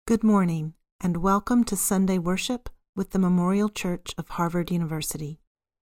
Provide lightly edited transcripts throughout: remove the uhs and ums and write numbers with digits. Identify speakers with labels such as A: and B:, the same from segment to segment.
A: Good morning, and welcome to Sunday Worship with the Memorial Church of Harvard University.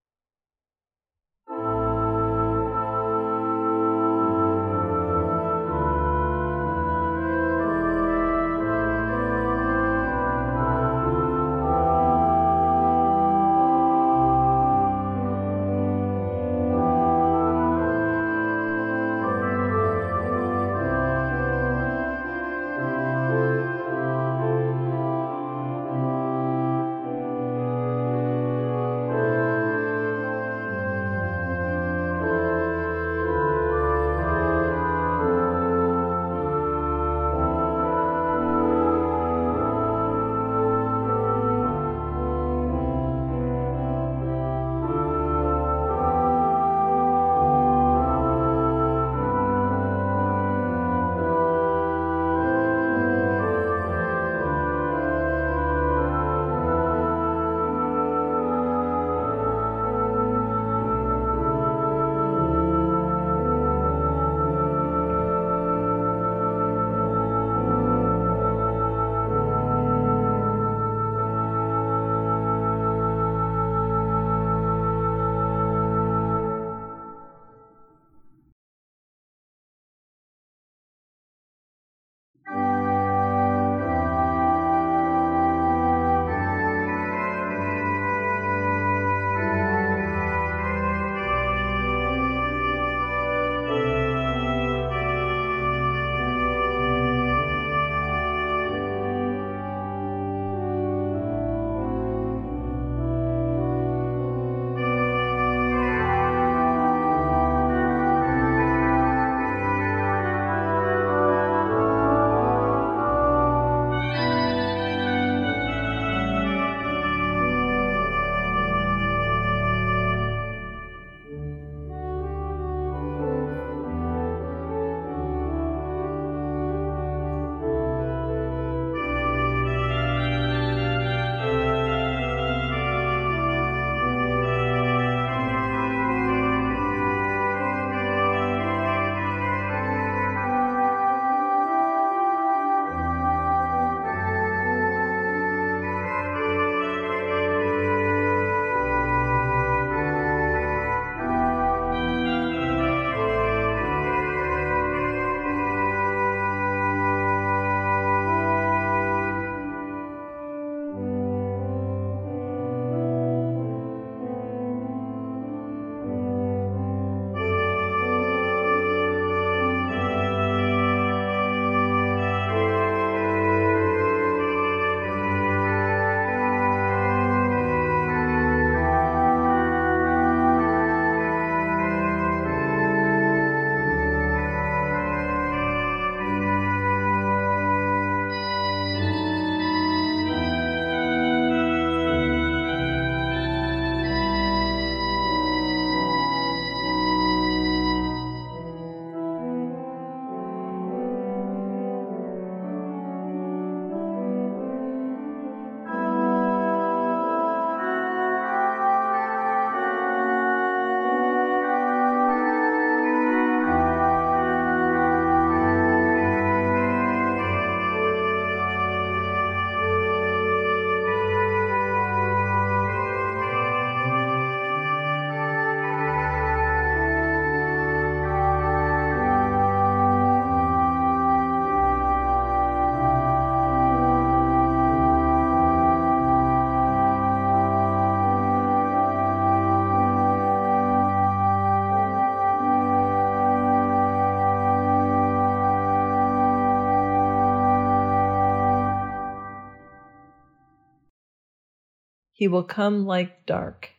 B: He will come like dark.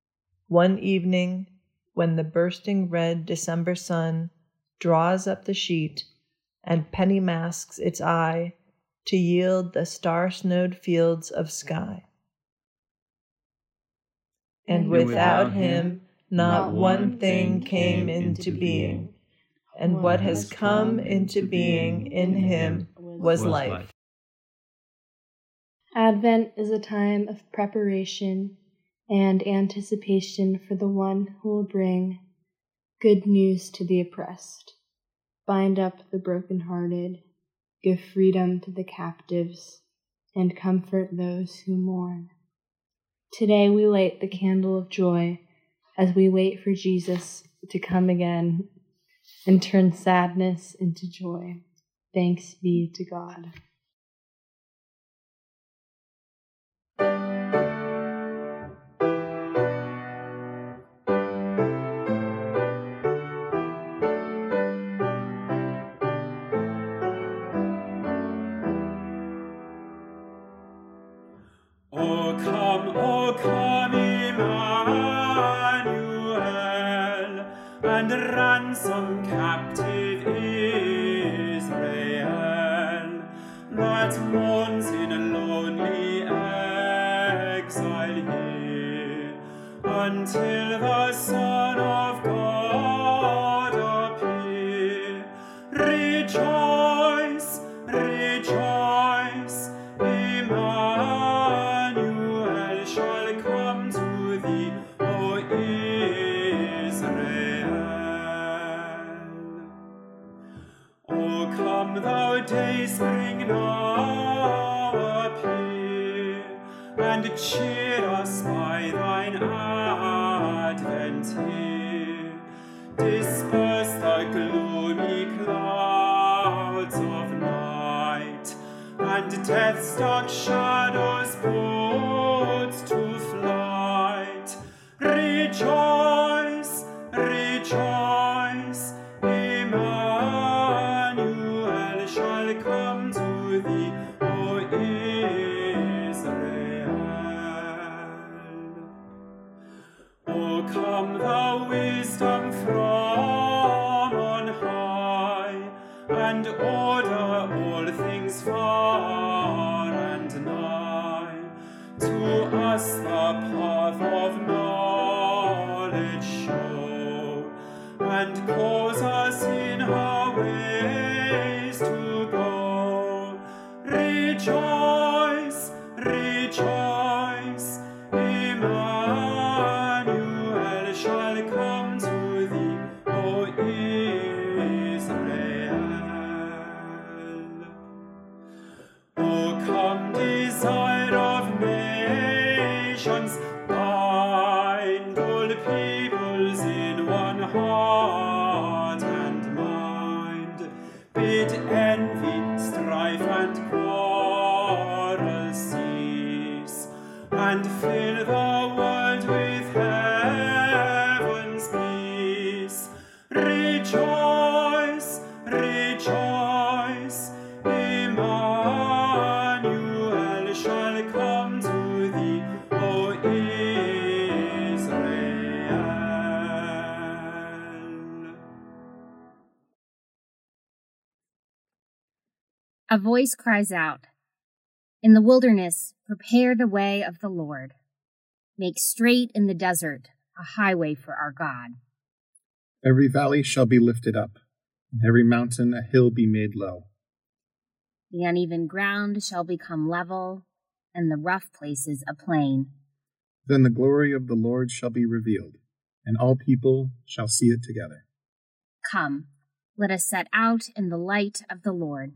B: One evening, when the bursting red December sun draws up the sheet and penny masks its eye to yield the star-snowed fields of sky. And without him, not one thing came into being, and what has come into being in him was life.
C: Advent is a time of preparation and anticipation for the one who will bring good news to the oppressed, bind up the brokenhearted, give freedom to the captives, and comfort those who mourn. Today we light the candle of joy as we wait for Jesus to come again and turn sadness into joy. Thanks be to God.
D: O come, Emmanuel, and ransom captive Israel, that mourns in a lonely exile here, until the Son of God appear. Rejoice, rejoice, Emmanuel shall come to thee, O Israel. O come, thou dayspring, now appear, and cheer us by thine advent here. Disperse the gloomy clouds of night, and death's dark shadows put to flight. Rejoice, rejoice, Emmanuel shall come to thee, O Israel. O come, thou wisdom from on high, and order all things far and nigh. To us the path of knowledge show, and cause us in her ways to go. Rejoice, rejoice, Emmanuel shall come to thee, O Israel. O come, desire of nations, bind all peoples in one heart and mind. Bid envy, strife, and quarrel cease, and fill the world with heaven's peace. Rejoice, rejoice, Emmanuel shall come to thee, O Israel.
E: A voice cries out, "In the wilderness, prepare the way of the Lord. Make straight in the desert a highway for our God."
F: Every valley shall be lifted up, and every mountain a hill be made low.
E: The uneven ground shall become level, and the rough places a plain.
F: Then the glory of the Lord shall be revealed, and all people shall see it together.
E: Come, let us set out in the light of the Lord.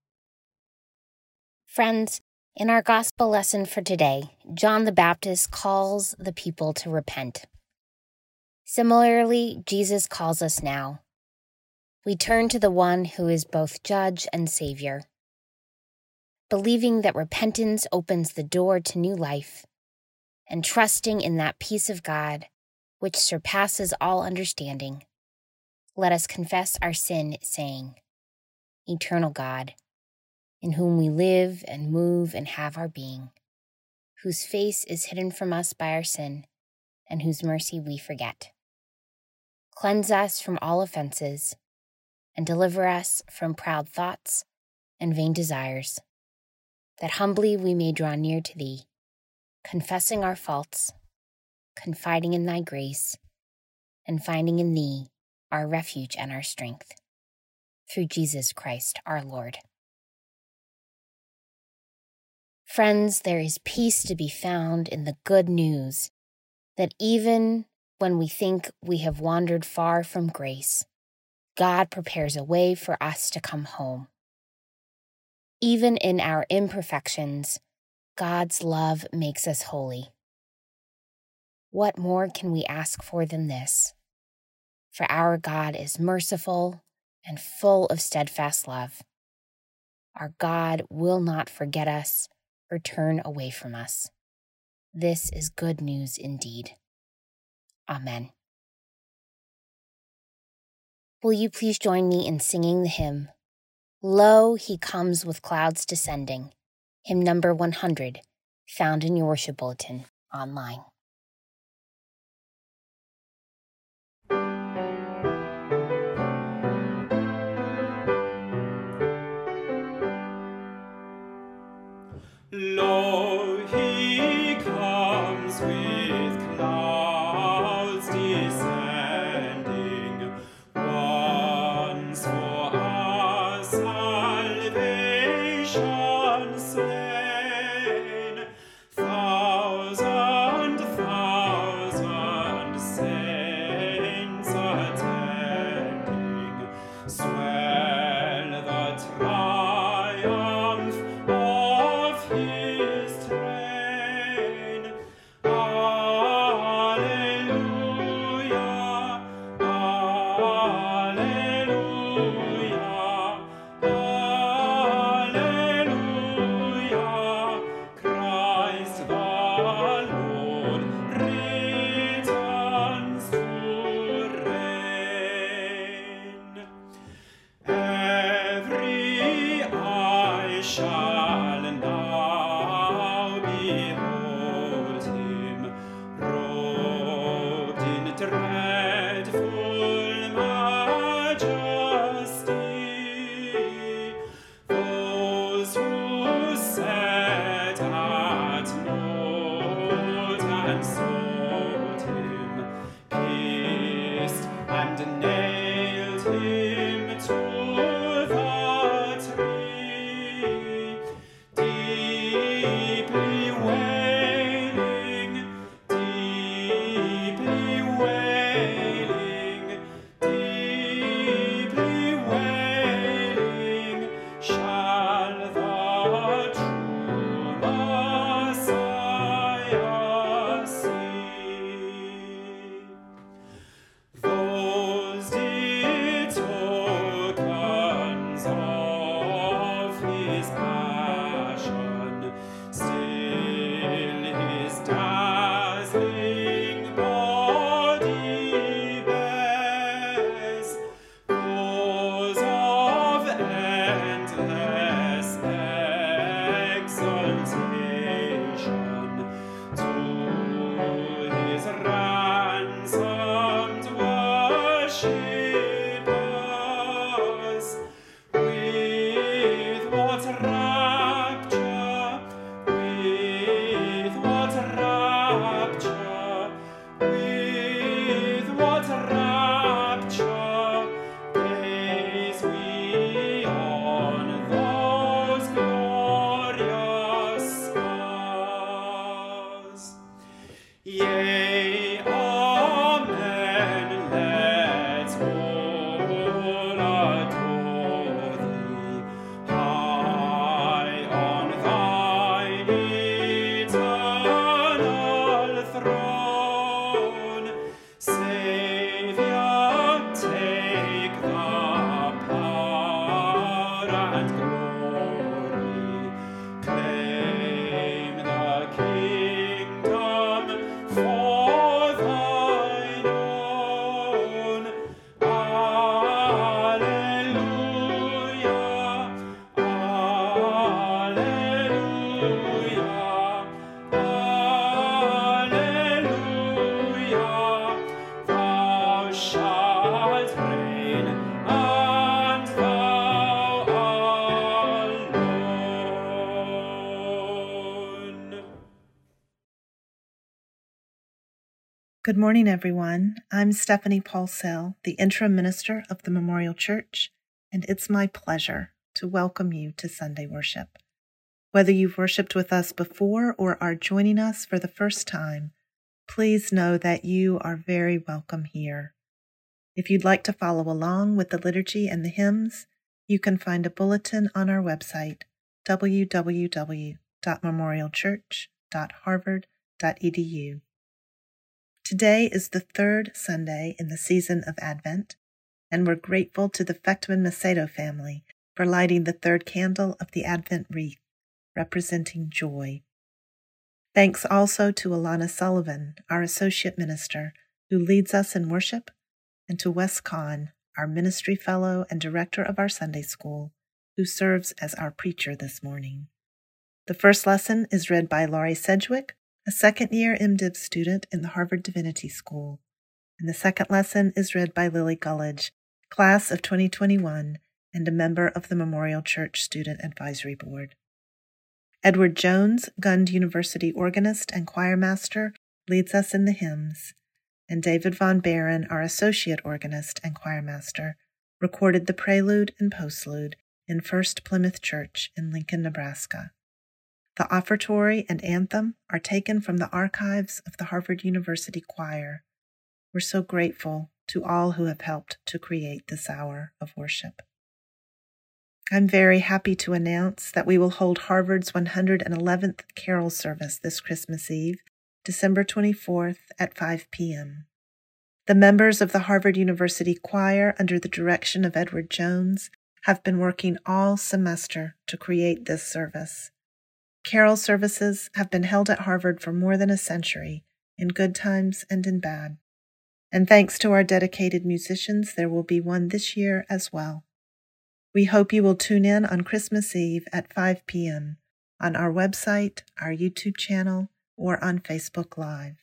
G: Friends, in our gospel lesson for today, John the Baptist calls the people to repent. Similarly, Jesus calls us now. We turn to the one who is both judge and savior, believing that repentance opens the door to new life, and trusting in that peace of God which surpasses all understanding. Let us confess our sin, saying, "Eternal God, in whom we live and move and have our being, whose face is hidden from us by our sin, and whose mercy we forget. Cleanse us from all offenses, and deliver us from proud thoughts and vain desires, that humbly we may draw near to thee, confessing our faults, confiding in thy grace, and finding in thee our refuge and our strength. Through Jesus Christ our Lord." Friends, there is peace to be found in the good news that even when we think we have wandered far from grace, God prepares a way for us to come home. Even in our imperfections, God's love makes us holy. What more can we ask for than this? For our God is merciful and full of steadfast love. Our God will not forget us or turn away from us. This is good news indeed. Amen. Will you please join me in singing the hymn, Lo, He Comes with Clouds Descending, hymn number 100, found in your worship bulletin online.
D: Lo, He comes with clouds descending, once for our salvation slain. Thousand saints attending, swell the triumph of His train. Alleluia, alleluia, alleluia. Christ the Lord returns to reign. Every eye shall now behold Him, robed in dreadful majesty. Those who sat at nought and sought Him, kissed and nailed Him to the tree, deeply wailing, deeply wailing, deeply wailing, shall the true Messiah see. Those dear tokens of His passion, still His dazzling body bears, cause of endless exaltation to His ransomed worshippers. With what rapture, with what rapture, with what rapture gaze we on those glorious stars. Yea, amen, let's all adore Thee, high on Thine eternal throne. Saviour, take the power and glory, claim the kingdom for Thine own. Alleluia, alleluia, alleluia. Thou shalt reign, and Thou alone.
A: Good morning, everyone. I'm Stephanie Paulsell, the interim minister of the Memorial Church, and it's my pleasure to welcome you to Sunday worship. Whether you've worshiped with us before or are joining us for the first time, please know that you are very welcome here. If you'd like to follow along with the liturgy and the hymns, you can find a bulletin on our website, www.memorialchurch.harvard.edu. Today is the third Sunday in the season of Advent, and we're grateful to the Fectman Macedo family for lighting the third candle of the Advent wreath, representing joy. Thanks also to Alana Sullivan, our associate minister, who leads us in worship, and to Wes Kahn, our ministry fellow and director of our Sunday school, who serves as our preacher this morning. The first lesson is read by Laurie Sedgwick, a second-year MDiv student in the Harvard Divinity School, and the second lesson is read by Lily Gullidge, class of 2021, and a member of the Memorial Church Student Advisory Board. Edward Jones, Gund University organist and choirmaster, leads us in the hymns, and David Von Barron, our associate organist and choirmaster, recorded the prelude and postlude in First Plymouth Church in Lincoln, Nebraska. The offertory and anthem are taken from the archives of the Harvard University Choir. We're so grateful to all who have helped to create this hour of worship. I'm very happy to announce that we will hold Harvard's 111th Carol service this Christmas Eve, December 24th at 5 p.m. The members of the Harvard University Choir, under the direction of Edward Jones, have been working all semester to create this service. Carol services have been held at Harvard for more than a century, in good times and in bad. And thanks to our dedicated musicians, there will be one this year as well. We hope you will tune in on Christmas Eve at 5 p.m. on our website, our YouTube channel, or on Facebook Live.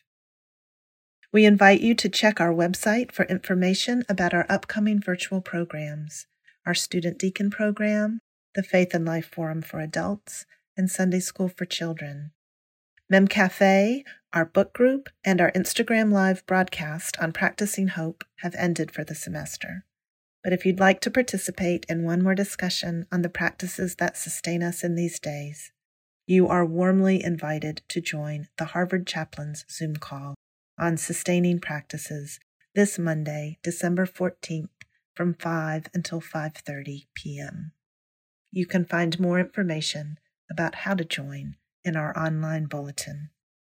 A: We invite you to check our website for information about our upcoming virtual programs, our Student Deacon Program, the Faith and Life Forum for Adults, and Sunday School for Children. Mem Cafe, our book group, and our Instagram Live broadcast on Practicing Hope have ended for the semester. But if you'd like to participate in one more discussion on the practices that sustain us in these days, you are warmly invited to join the Harvard Chaplains Zoom call on Sustaining Practices this Monday, December 14th, from 5 until 5:30 p.m. You can find more information about how to join in our online bulletin.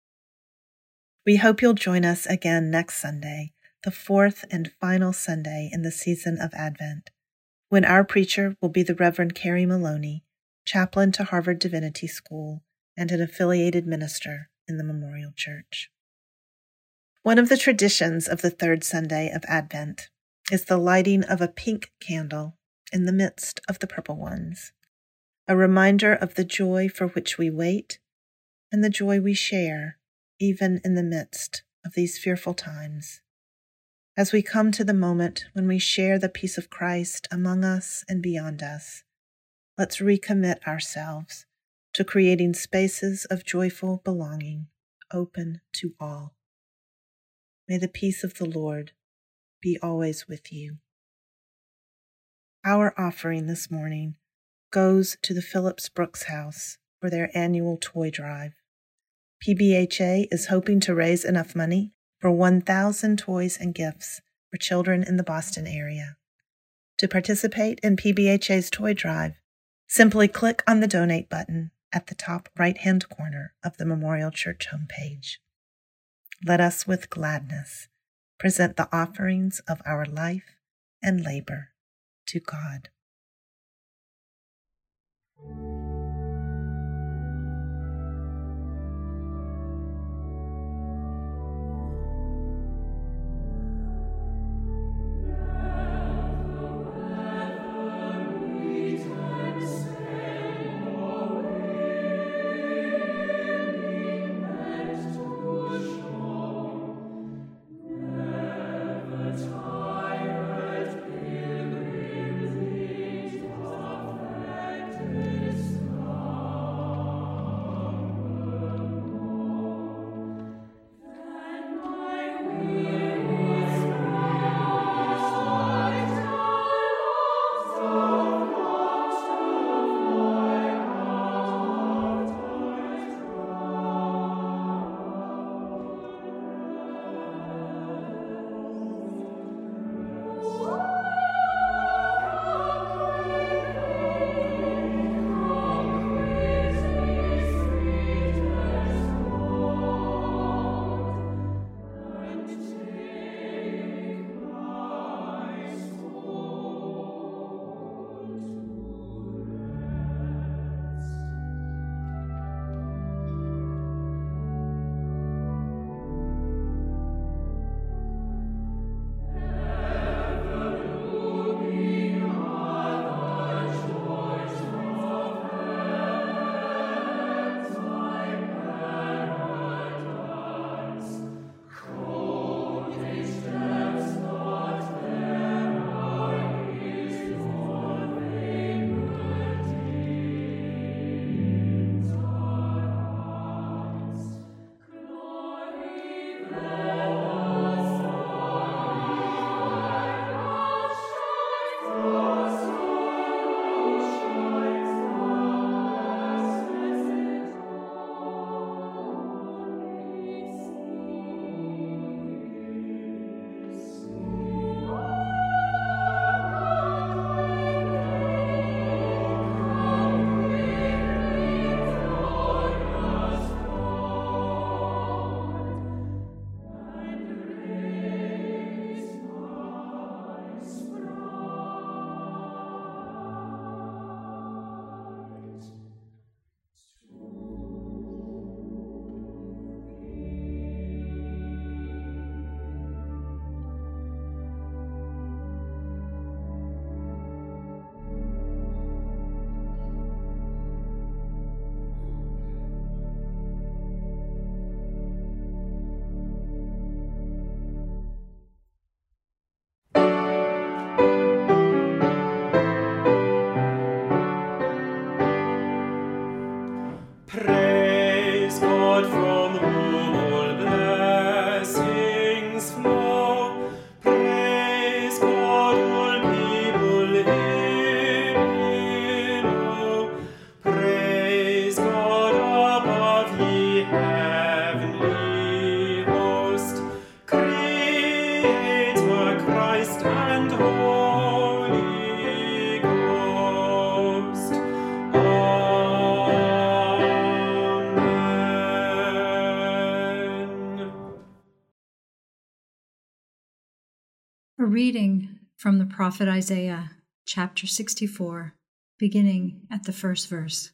A: We hope you'll join us again next Sunday, the fourth and final Sunday in the season of Advent, when our preacher will be the Reverend Carrie Maloney, chaplain to Harvard Divinity School and an affiliated minister in the Memorial Church. One of the traditions of the third Sunday of Advent is the lighting of a pink candle in the midst of the purple ones, a reminder of the joy for which we wait and the joy we share, even in the midst of these fearful times. As we come to the moment when we share the peace of Christ among us and beyond us, let's recommit ourselves to creating spaces of joyful belonging, open to all. May the peace of the Lord be always with you. Our offering this morning goes to the Phillips Brooks House for their annual toy drive. PBHA is hoping to raise enough money for 1,000 toys and gifts for children in the Boston area. To participate in PBHA's toy drive, simply click on the donate button at the top right-hand corner of the Memorial Church homepage. Let us with gladness present the offerings of our life and labor to God.
D: Praise God from whom all blessings flow. Praise God, all people in know. Praise God above, ye heavenly host. Creator, Christ, and Holy Ghost. Amen.
H: A reading from the prophet Isaiah, chapter 64, beginning at the first verse.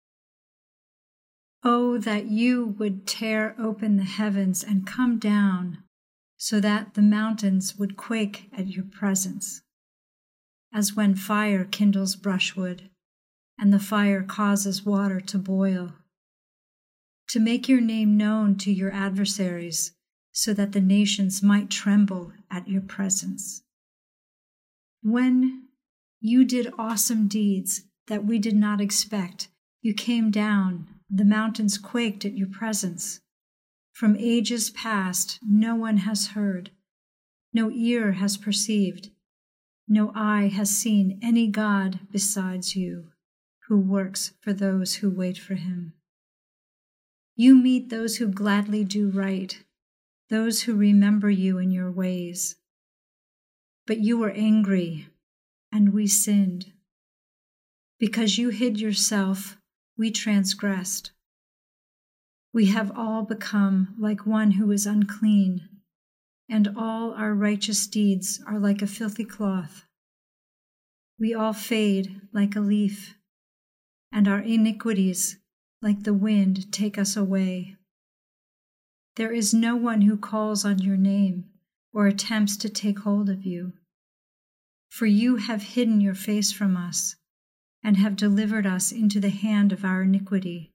H: Oh, that you would tear open the heavens and come down, so that the mountains would quake at your presence, as when fire kindles brushwood, and the fire causes water to boil, to make your name known to your adversaries, so that the nations might tremble at your presence. When you did awesome deeds that we did not expect, you came down, the mountains quaked at your presence. From ages past, no one has heard, no ear has perceived, no eye has seen any God besides you, who works for those who wait for him. You meet those who gladly do right, those who remember you in your ways. But you were angry, and we sinned. Because you hid yourself, we transgressed. We have all become like one who is unclean, and all our righteous deeds are like a filthy cloth. We all fade like a leaf, and our iniquities, like the wind, take us away. There is no one who calls on your name or attempts to take hold of you. For you have hidden your face from us and have delivered us into the hand of our iniquity.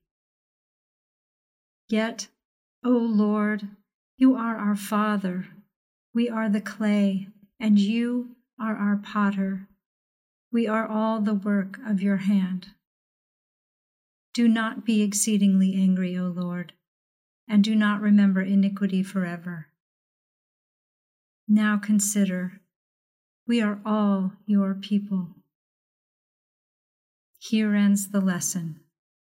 H: Yet, O Lord, you are our Father. We are the clay, and you are our potter. We are all the work of your hand. Do not be exceedingly angry, O Lord, and do not remember iniquity forever. Now consider, we are all your people. Here ends the lesson.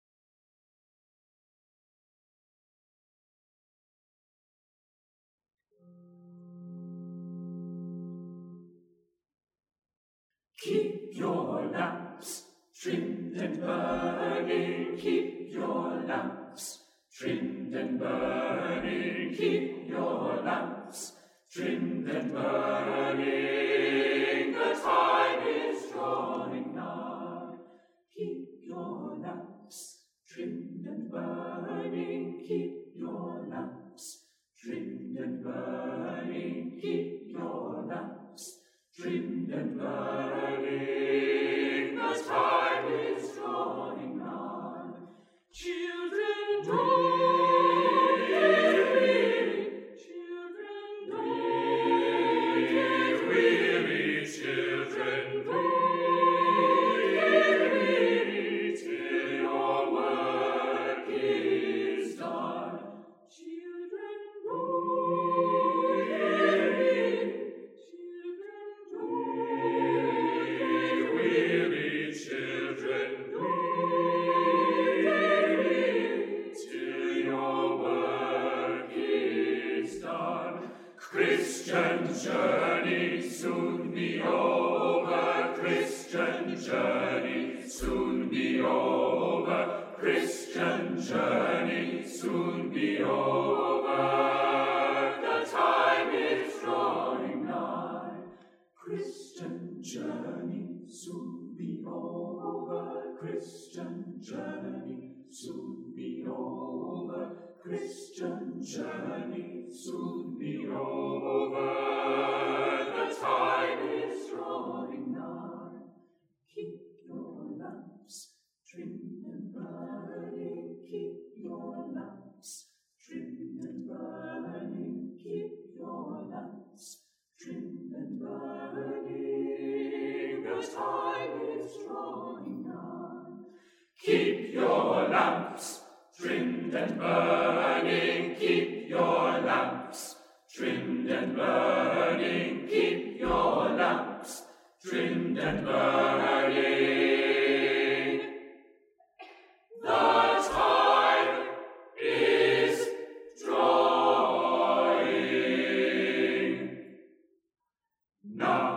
D: Keep your lamps trimmed and burning, keep your lamps trimmed and burning, keep your lamps trimmed and burning, the time is drawing nigh. Keep your lamps trimmed and burning, keep your lamps trimmed and burning, keep your lamps trimmed and burning, the time is drawing nigh. Children, don't get weary, children, don't get weary, children, don't get weary, till your work is done. Children, don't get weary, children, don't get weary, children, don't get weary, till your work is done. Christian journey soon be over, Christian journey soon be over, Christian journey soon be over, the time is drawing nigh. Christian journey soon be over, Christian journey soon be over, Christian journey soon be over, the time is drawing nigh. Keep your lamps trimmed and burning, keep your lamps trimmed and burning, keep your lamps trimmed and burning, the time is drawing nigh. Keep your lamps and burning, keep your lamps. Trimmed and burning, keep your lamps. Trimmed and burning. The time is drawing now.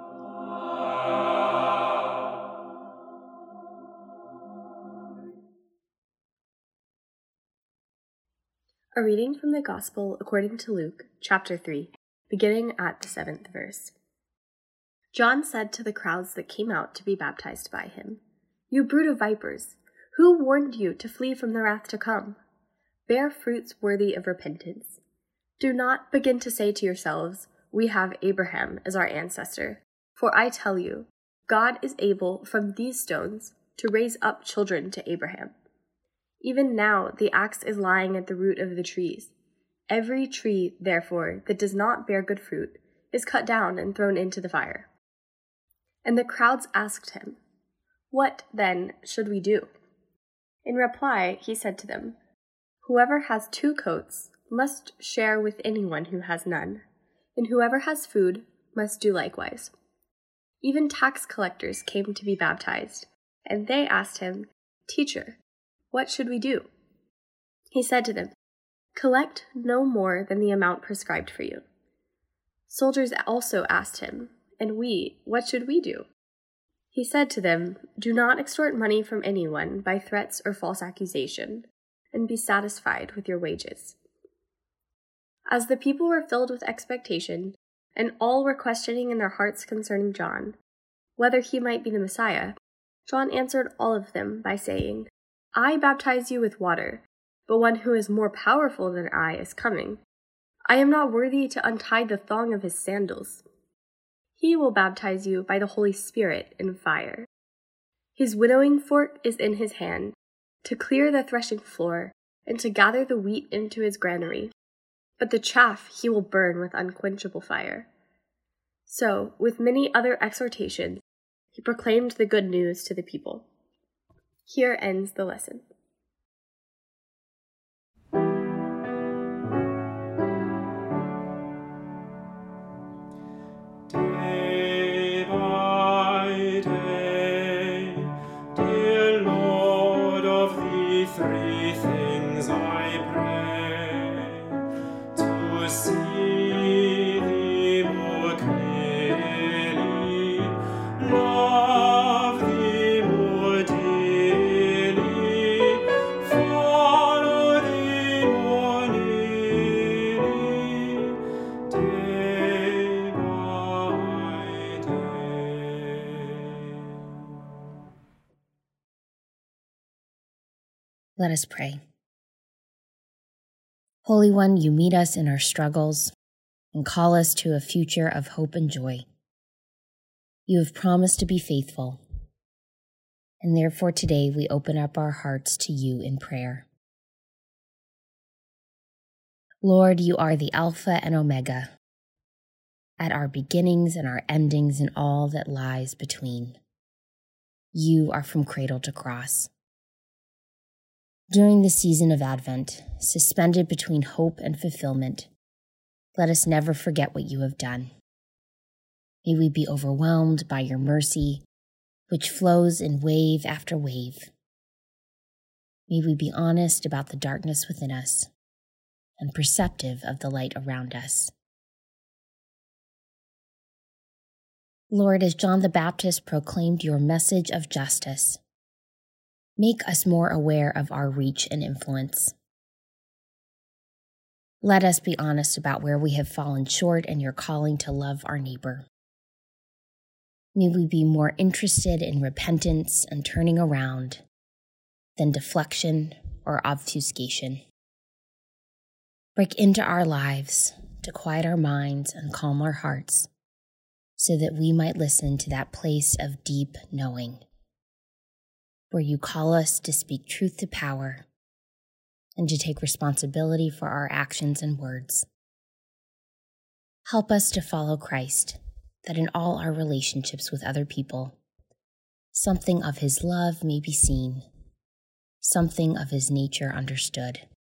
I: A reading from the Gospel according to Luke, chapter 3, beginning at the 7th verse. John said to the crowds that came out to be baptized by him, "You brood of vipers, who warned you to flee from the wrath to come? Bear fruits worthy of repentance. Do not begin to say to yourselves, 'We have Abraham as our ancestor,' for I tell you, God is able from these stones to raise up children to Abraham. Even now the axe is lying at the root of the trees. Every tree, therefore, that does not bear good fruit is cut down and thrown into the fire." And the crowds asked him, "What, then, should we do?" In reply, he said to them, "Whoever has 2 coats must share with anyone who has none, and whoever has food must do likewise." Even tax collectors came to be baptized, and they asked him, "Teacher, what should we do?" He said to them, "Collect no more than the amount prescribed for you." Soldiers also asked him, "And we, what should we do?" He said to them, "Do not extort money from anyone by threats or false accusation, and be satisfied with your wages." As the people were filled with expectation, and all were questioning in their hearts concerning John, whether he might be the Messiah, John answered all of them by saying, "I baptize you with water, but one who is more powerful than I is coming. I am not worthy to untie the thong of his sandals. He will baptize you by the Holy Spirit and fire. His winnowing fork is in his hand, to clear the threshing floor and to gather the wheat into his granary, but the chaff he will burn with unquenchable fire." So, with many other exhortations, he proclaimed the good news to the people. Here ends the lesson.
D: Day by day, dear Lord, of the 3 things I pray, to see thee more clearly, love thee more dearly, follow thee more nearly, day by day.
G: Let us pray. Holy One, you meet us in our struggles and call us to a future of hope and joy. You have promised to be faithful, and therefore today we open up our hearts to you in prayer. Lord, you are the Alpha and Omega, at our beginnings and our endings and all that lies between. You are from cradle to cross. During the season of Advent, suspended between hope and fulfillment, let us never forget what you have done. May we be overwhelmed by your mercy, which flows in wave after wave. May we be honest about the darkness within us and perceptive of the light around us. Lord, as John the Baptist proclaimed your message of justice, make us more aware of our reach and influence. Let us be honest about where we have fallen short in your calling to love our neighbor. May we be more interested in repentance and turning around than deflection or obfuscation. Break into our lives to quiet our minds and calm our hearts so that we might listen to that place of deep knowing, where you call us to speak truth to power and to take responsibility for our actions and words. Help us to follow Christ, that in all our relationships with other people, something of his love may be seen, something of his nature understood.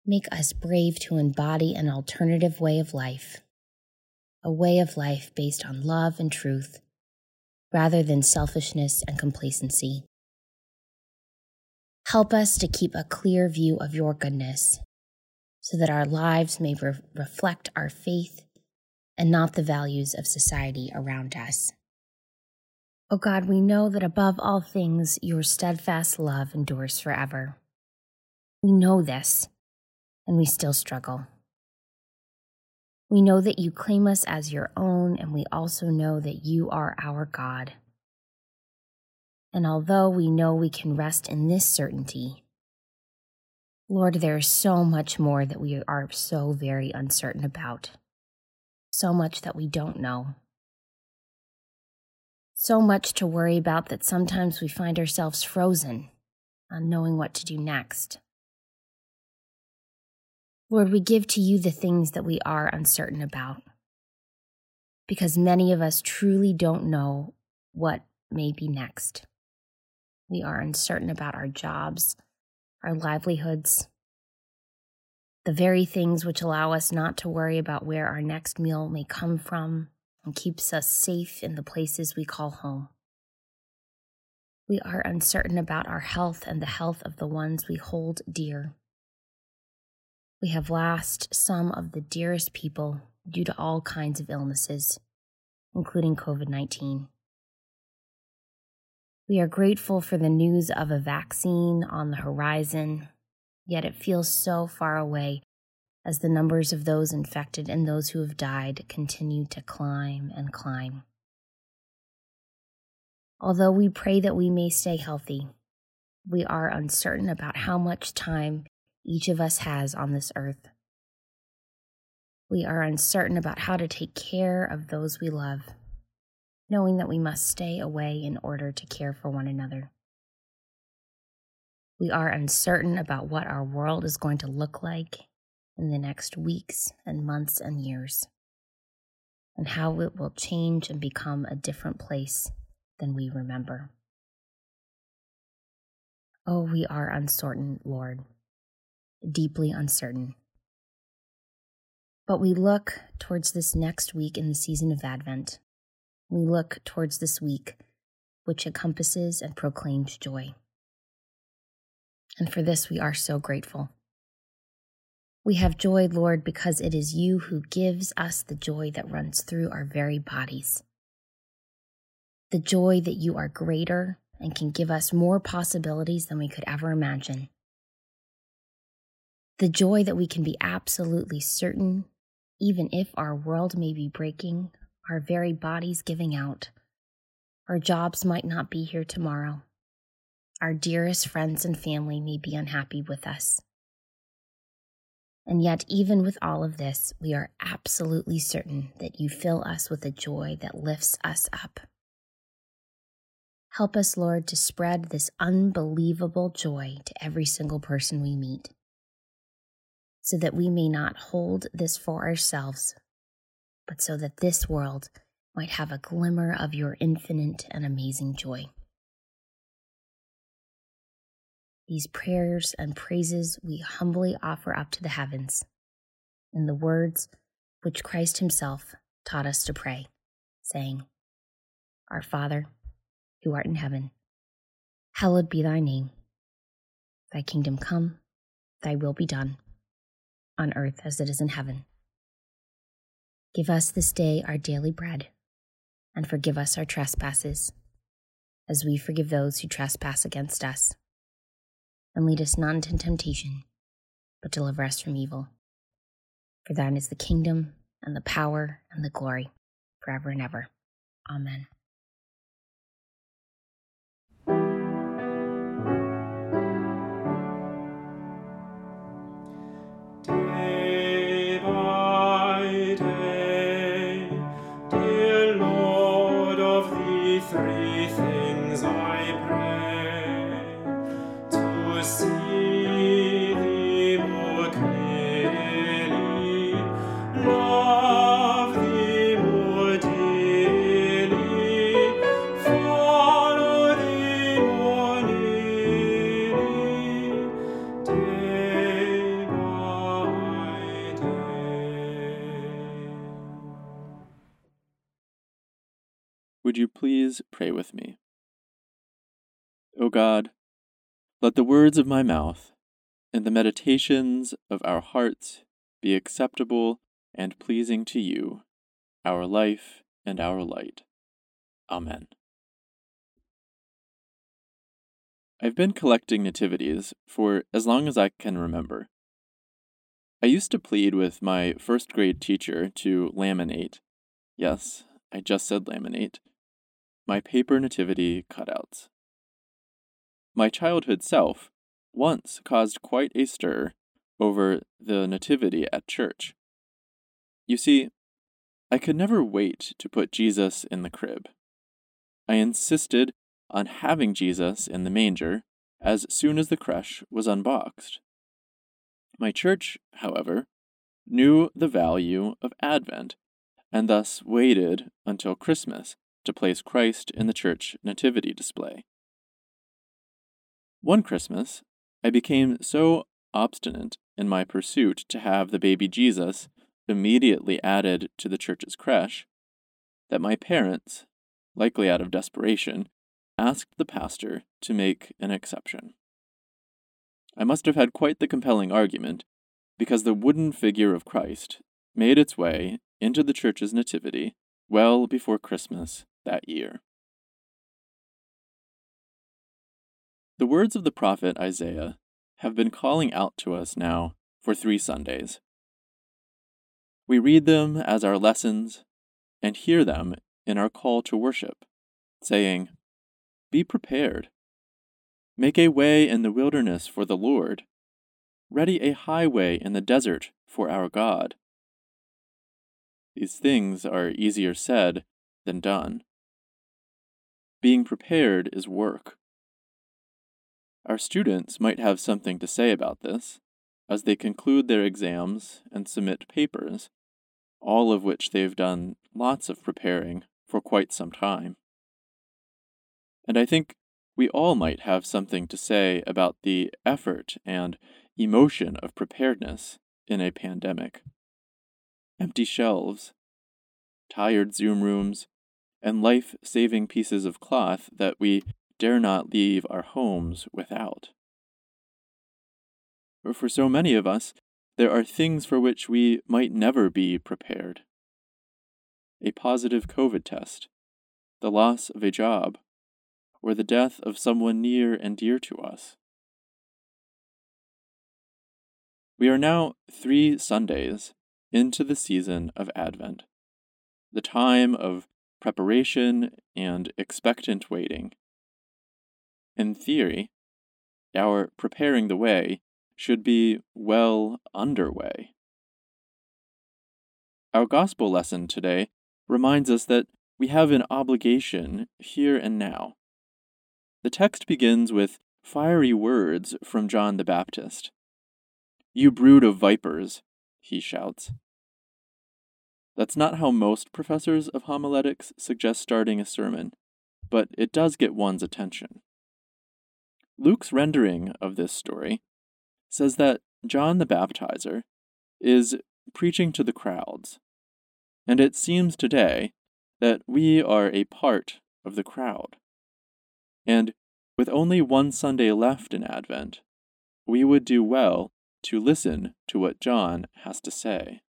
G: Make us brave to embody an alternative way of life, a way of life based on love and truth, rather than selfishness and complacency. Help us to keep a clear view of your goodness, so that our lives may reflect our faith and not the values of society around us. O God, we know that above all things, your steadfast love endures forever. We know this, and we still struggle. We know that you claim us as your own, and we also know that you are our God. And although we know we can rest in this certainty, Lord, there is so much more that we are so very uncertain about, so much that we don't know, so much to worry about that sometimes we find ourselves frozen, not knowing what to do next. Lord, we give to you the things that we are uncertain about, because many of us truly don't know what may be next. We are uncertain about our jobs, our livelihoods, the very things which allow us not to worry about where our next meal may come from and keeps us safe in the places we call home. We are uncertain about our health and the health of the ones we hold dear. We have lost some of the dearest people due to all kinds of illnesses, including COVID-19. We are grateful for the news of a vaccine on the horizon, yet it feels so far away as the numbers of those infected and those who have died continue to climb and climb. Although we pray that we may stay healthy, we are uncertain about how much time each of us has on this earth. We are uncertain about how to take care of those we love, knowing that we must stay away in order to care for one another. We are uncertain about what our world is going to look like in the next weeks and months and years, and how it will change and become a different place than we remember. Oh, we are uncertain, Lord, deeply uncertain. But we look towards this next week in the season of Advent. We look towards this week, which encompasses and proclaims joy. And for this we are so grateful. We have joy, Lord, because it is you who gives us the joy that runs through our very bodies. The joy that you are greater and can give us more possibilities than we could ever imagine. The joy that we can be absolutely certain, even if our world may be breaking, our very bodies giving out, our jobs might not be here tomorrow, our dearest friends and family may be unhappy with us. And yet, even with all of this, we are absolutely certain that you fill us with a joy that lifts us up. Help us, Lord, to spread this unbelievable joy to every single person we meet, so that we may not hold this for ourselves, but so that this world might have a glimmer of your infinite and amazing joy. These prayers and praises we humbly offer up to the heavens in the words which Christ himself taught us to pray, saying, Our Father, who art in heaven, hallowed be thy name. Thy kingdom come, thy will be done, on earth as it is in heaven. Give us this day our daily bread, and forgive us our trespasses, as we forgive those who trespass against us. And lead us not into temptation, but deliver us from evil. For thine is the kingdom, and the power, and the glory, forever and ever. Amen.
D: Three things I pray: to see thee more clearly, love thee more dearly, follow thee more nearly, day by
J: would you please pray with me? O God, let the words of my mouth and the meditations of our hearts be acceptable and pleasing to you, our life and our light. Amen. I've been collecting nativities for as long as I can remember. I used to plead with my first grade teacher to laminate, yes, I just said laminate, my paper nativity cutouts. My childhood self once caused quite a stir over the nativity at church. You see, I could never wait to put Jesus in the crib. I insisted on having Jesus in the manger as soon as the creche was unboxed. My church, however, knew the value of Advent and thus waited until Christmas to place Christ in the church nativity display. One Christmas, I became so obstinate in my pursuit to have the baby Jesus immediately added to the church's creche that my parents, likely out of desperation, asked the pastor to make an exception. I must have had quite the compelling argument, because the wooden figure of Christ made its way into the church's nativity well before Christmas that year. The words of the prophet Isaiah have been calling out to us now for 3 Sundays. We read them as our lessons and hear them in our call to worship, saying, "Be prepared. Make a way in the wilderness for the Lord. Ready a highway in the desert for our God." These things are easier said than done. Being prepared is work. Our students might have something to say about this as they conclude their exams and submit papers, all of which they've done lots of preparing for quite some time. And I think we all might have something to say about the effort and emotion of preparedness in a pandemic. Empty shelves, tired Zoom rooms, and life-saving pieces of cloth that we dare not leave our homes without. For so many of us, there are things for which we might never be prepared. A positive COVID test, the loss of a job, or the death of someone near and dear to us. We are now 3 Sundays into the season of Advent, the time of preparation and expectant waiting. In theory, our preparing the way should be well underway. Our gospel lesson today reminds us that we have an obligation here and now. The text begins with fiery words from John the Baptist. "You brood of vipers," he shouts. That's not how most professors of homiletics suggest starting a sermon, but it does get one's attention. Luke's rendering of this story says that John the Baptizer is preaching to the crowds, and it seems today that we are a part of the crowd. And with only 1 Sunday left in Advent, we would do well to listen to what John has to say.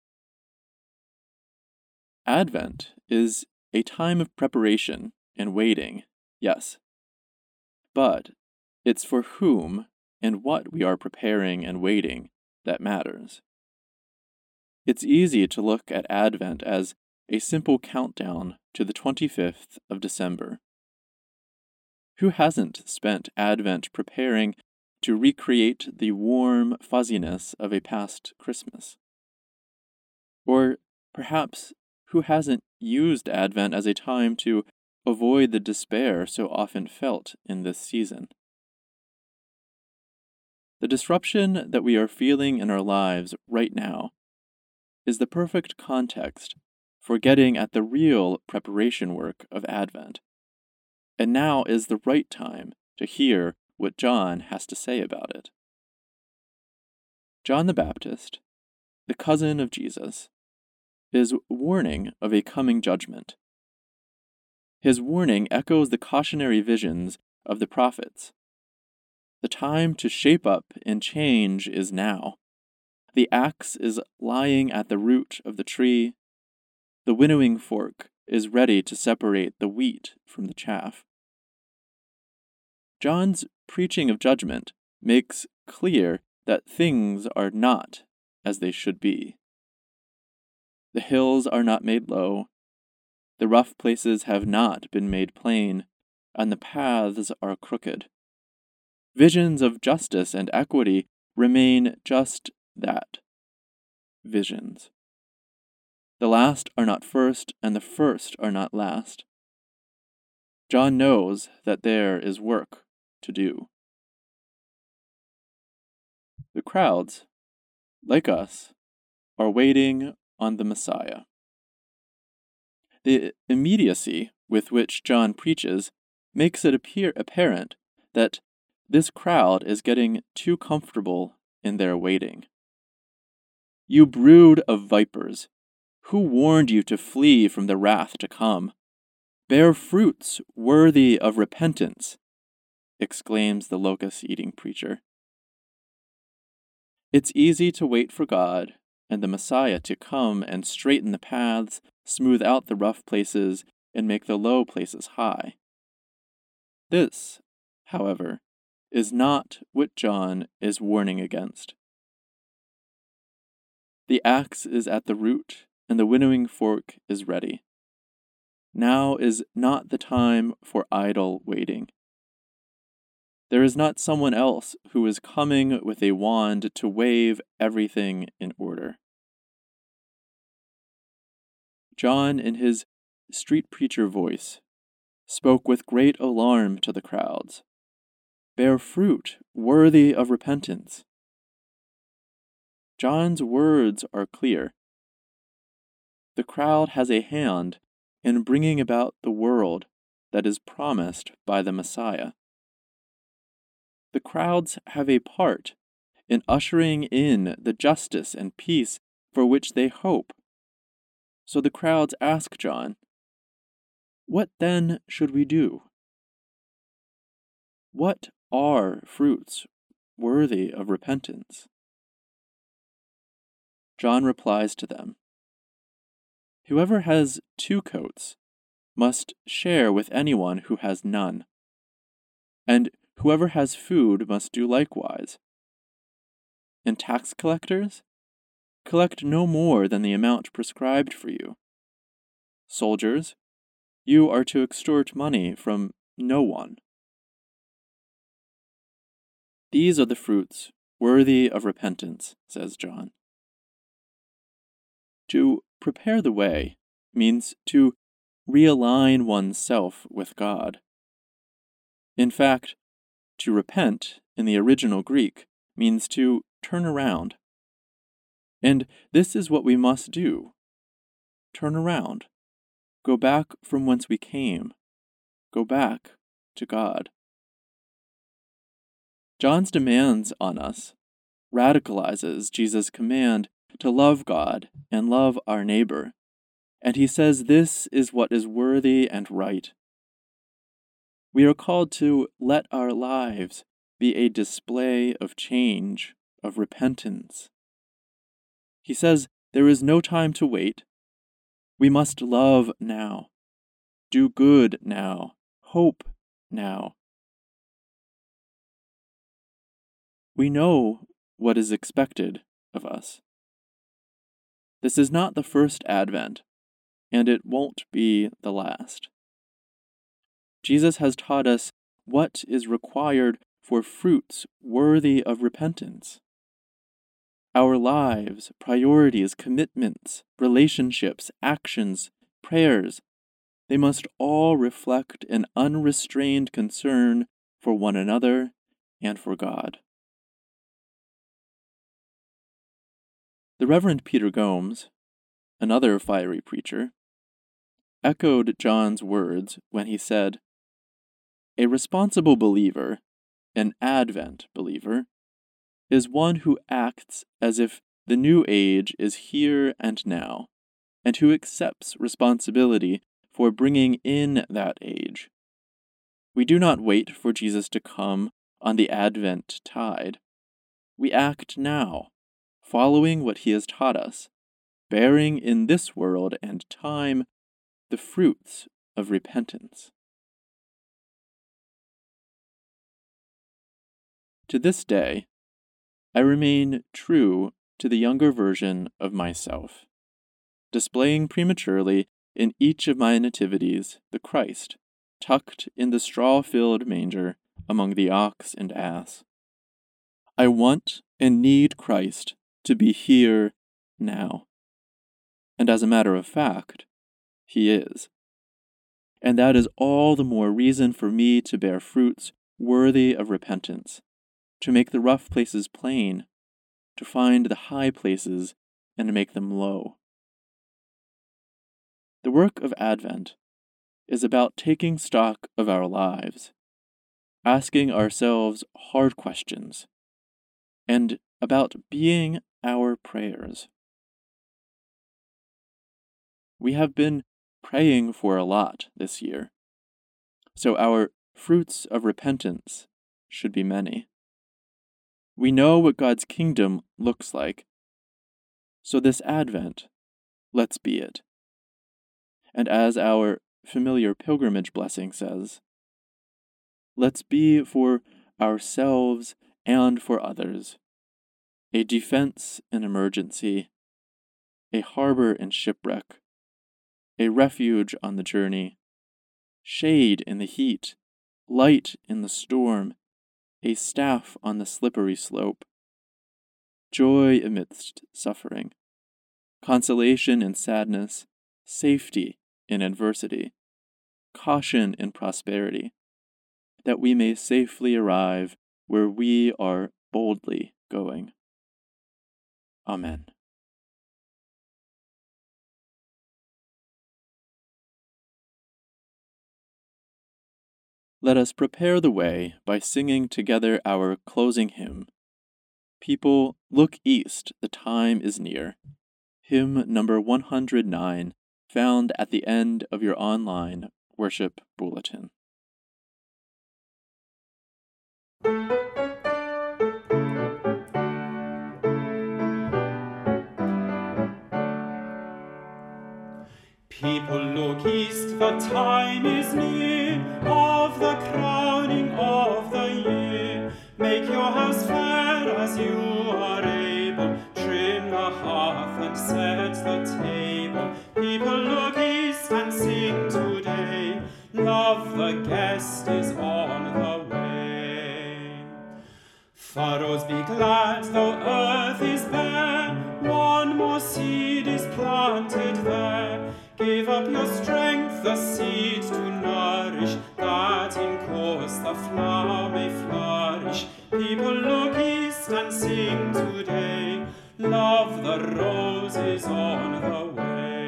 J: Advent is a time of preparation and waiting, yes, but it's for whom and what we are preparing and waiting that matters. It's easy to look at Advent as a simple countdown to the 25th of December. Who hasn't spent Advent preparing to recreate the warm fuzziness of a past Christmas? Or perhaps who hasn't used Advent as a time to avoid the despair so often felt in this season? The disruption that we are feeling in our lives right now is the perfect context for getting at the real preparation work of Advent. And now is the right time to hear what John has to say about it. John the Baptist, the cousin of Jesus, is warning of a coming judgment. His warning echoes the cautionary visions of the prophets. The time to shape up and change is now. The axe is lying at the root of the tree. The winnowing fork is ready to separate the wheat from the chaff. John's preaching of judgment makes clear that things are not as they should be. The hills are not made low, the rough places have not been made plain, and the paths are crooked. Visions of justice and equity remain just that, visions. The last are not first, and the first are not last. John knows that there is work to do. The crowds, like us, are waiting on the Messiah. The immediacy with which John preaches makes it appear apparent that this crowd is getting too comfortable in their waiting. You brood of vipers, who warned you to flee from the wrath to come? Bear fruits worthy of repentance, exclaims the locust-eating preacher. It's easy to wait for God and the Messiah to come and straighten the paths, smooth out the rough places, and make the low places high. This, however, is not what John is warning against. The axe is at the root, and the winnowing fork is ready. Now is not the time for idle waiting. There is not someone else who is coming with a wand to wave everything in order. John, in his street preacher voice, spoke with great alarm to the crowds. Bear fruit worthy of repentance. John's words are clear. The crowd has a hand in bringing about the world that is promised by the Messiah. The crowds have a part in ushering in the justice and peace for which they hope. So the crowds ask John, "What then should we do? What are fruits worthy of repentance?" John replies to them, "Whoever has 2 coats must share with anyone who has none, and whoever has food must do likewise. And tax collectors, collect no more than the amount prescribed for you. Soldiers, you are to extort money from no one. These are the fruits worthy of repentance," says John. To prepare the way means to realign oneself with God. In fact, to repent in the original Greek means to turn around. And this is what we must do. Turn around. Go back from whence we came. Go back to God. John's demands on us radicalizes Jesus' command to love God and love our neighbor, and he says this is what is worthy and right. We are called to let our lives be a display of change, of repentance. He says there is no time to wait. We must love now, do good now, hope now. We know what is expected of us. This is not the first Advent, and it won't be the last. Jesus has taught us what is required for fruits worthy of repentance. Our lives, priorities, commitments, relationships, actions, prayers, they must all reflect an unrestrained concern for one another and for God. The Reverend Peter Gomes, another fiery preacher, echoed John's words when he said, "A responsible believer, an Advent believer, is one who acts as if the new age is here and now, and who accepts responsibility for bringing in that age. We do not wait for Jesus to come on the Advent tide. We act now, following what he has taught us, bearing in this world and time the fruits of repentance. To this day, I remain true to the younger version of myself, displaying prematurely in each of my nativities the Christ, tucked in the straw-filled manger among the ox and ass. I want and need Christ to be here now. And as a matter of fact, he is. And that is all the more reason for me to bear fruits worthy of repentance, to make the rough places plain, to find the high places and make them low. The work of Advent is about taking stock of our lives, asking ourselves hard questions, and about being our prayers. We have been praying for a lot this year, so our fruits of repentance should be many. We know what God's kingdom looks like, so this Advent, let's be it. And as our familiar pilgrimage blessing says, let's be for ourselves and for others a defense in emergency, a harbor in shipwreck, a refuge on the journey, shade in the heat, light in the storm, a staff on the slippery slope, joy amidst suffering, consolation in sadness, safety in adversity, caution in prosperity, that we may safely arrive where we are boldly going. Amen. Let us prepare the way by singing together our closing hymn. People, look east, the time is near. Hymn number 109, found at the end of your online worship bulletin.
D: People, look east, the time is near, of the crowning of the year. Make your house fair as you are able, trim the hearth and set the table. People, look east and sing today, love the guest is on the way. Furrows, be glad, though earth is bare, one more seed is planted there. Give up your strength, the seed to nourish, that in course the flower may flourish. People, look east and sing today, love the roses on the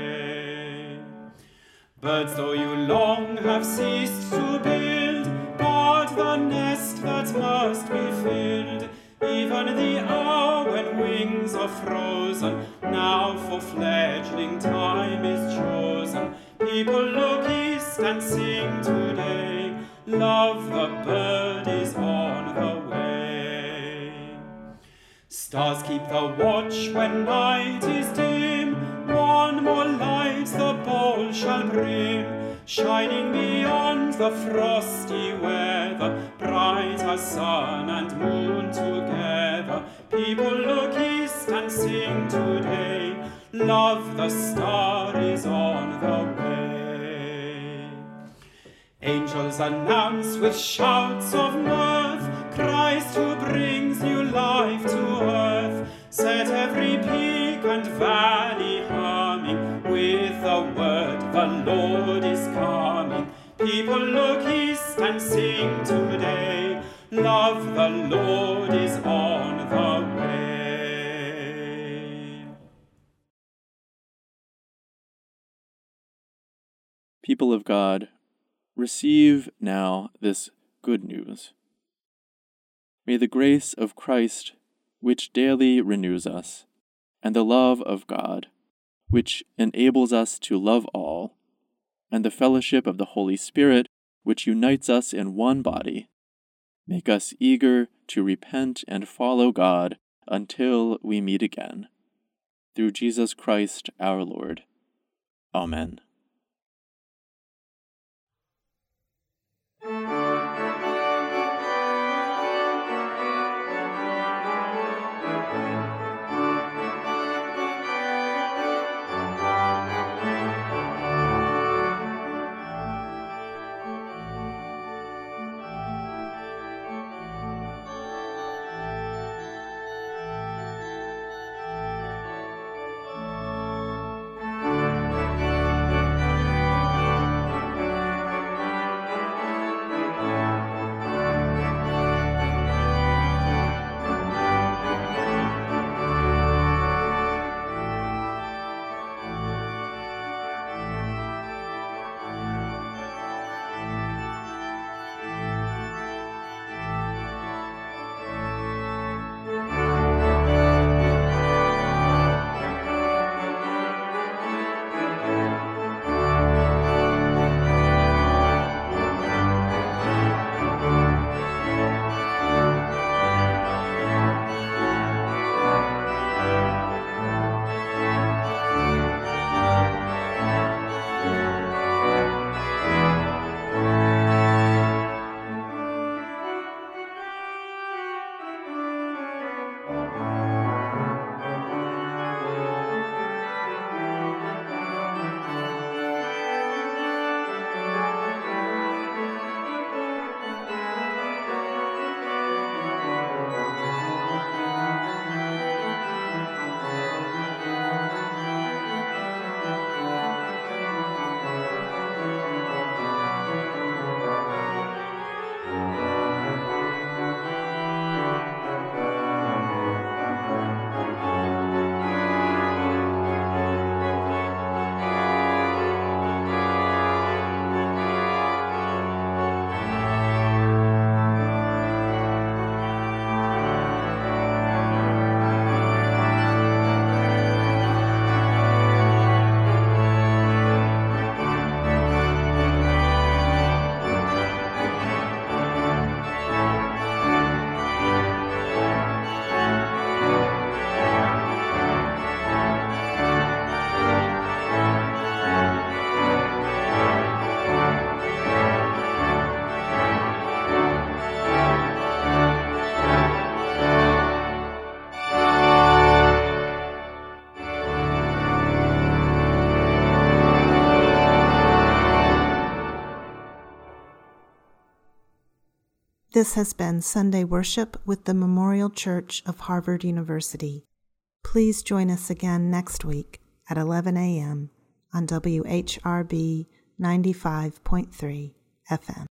D: way. Birds, though you long have ceased to build, guard the nest that must be filled. Even the hour when wings are frozen, now for fledgling time is chosen. People, look east and sing today, love the bird is on the way. Stars keep the watch when night is dim, one more light the bowl shall brim, shining beyond the frosty weather, bright as sun and moon together. People, look east and sing today, love the star is on the way. Angels announce with shouts of mirth, Christ who brings new life to earth. Set every peak and valley humming with the word, the Lord is coming. People, look east and sing today, love the Lord is on the way.
J: People of God, receive now this good news. May the grace of Christ, which daily renews us, and the love of God, which enables us to love all, and the fellowship of the Holy Spirit, which unites us in one body, make us eager to repent and follow God until we meet again. Through Jesus Christ our Lord. Amen.
A: This has been Sunday Worship with the Memorial Church of Harvard University. Please join us again next week at 11 a.m. on WHRB 95.3 FM.